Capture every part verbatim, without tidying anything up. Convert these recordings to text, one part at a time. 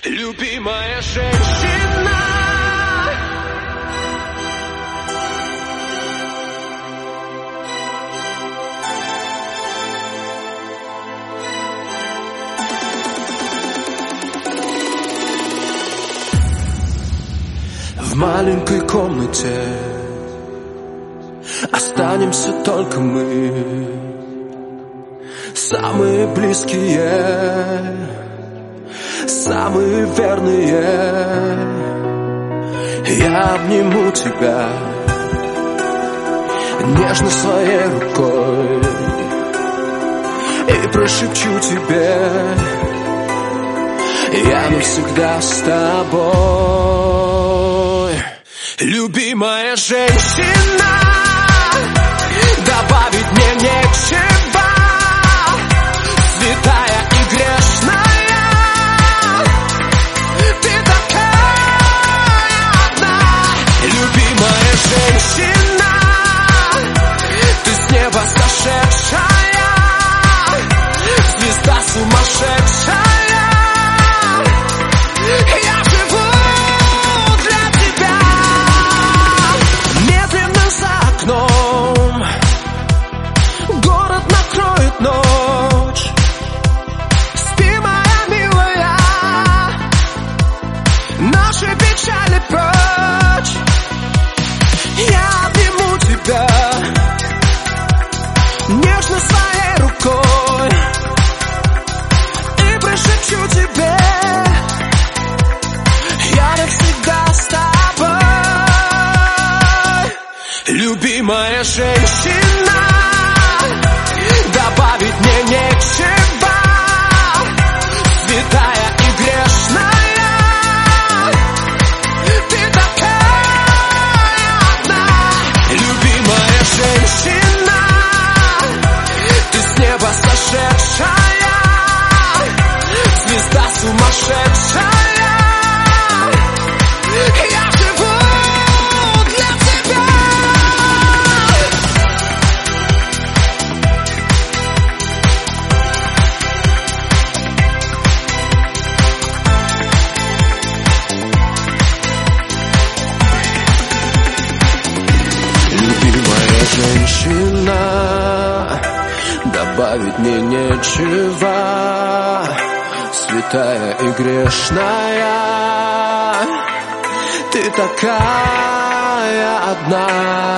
Любимая женщина, в маленькой комнате останемся только мы, самые близкие, самые верные. Я обниму тебя нежно своей рукой и прошепчу тебе: я навсегда с тобой. Любимая женщина, добавить мне нечего, святая и грешная, ты такая одна. Любимая женщина, ты с неба сошедшая, звезда сумасшедшая. Я живу для тебя. Медленно за окном город накроет ночь. Спи, моя милая, наши печали прочь. Я обниму тебя нежно своей рукой и прошепчу тебе: я навсегда с тобой. Любимая женщина, добавить мне нечего, святая и грешная, ты такая одна. Любимая женщина, ты с неба сошедшая, звезда сумасшедшая. Я живу для тебя. Любимая женщина, добавить мне нечего, святая и грешная, ты такая одна.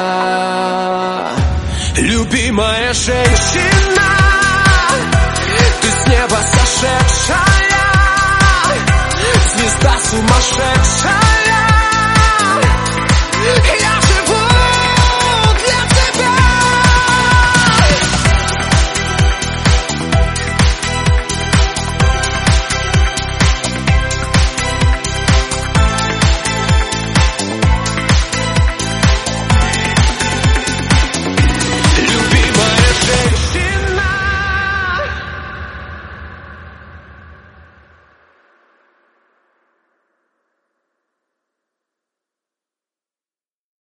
Любимая женщина, ты с неба сошедшая, звезда сумасшедшая.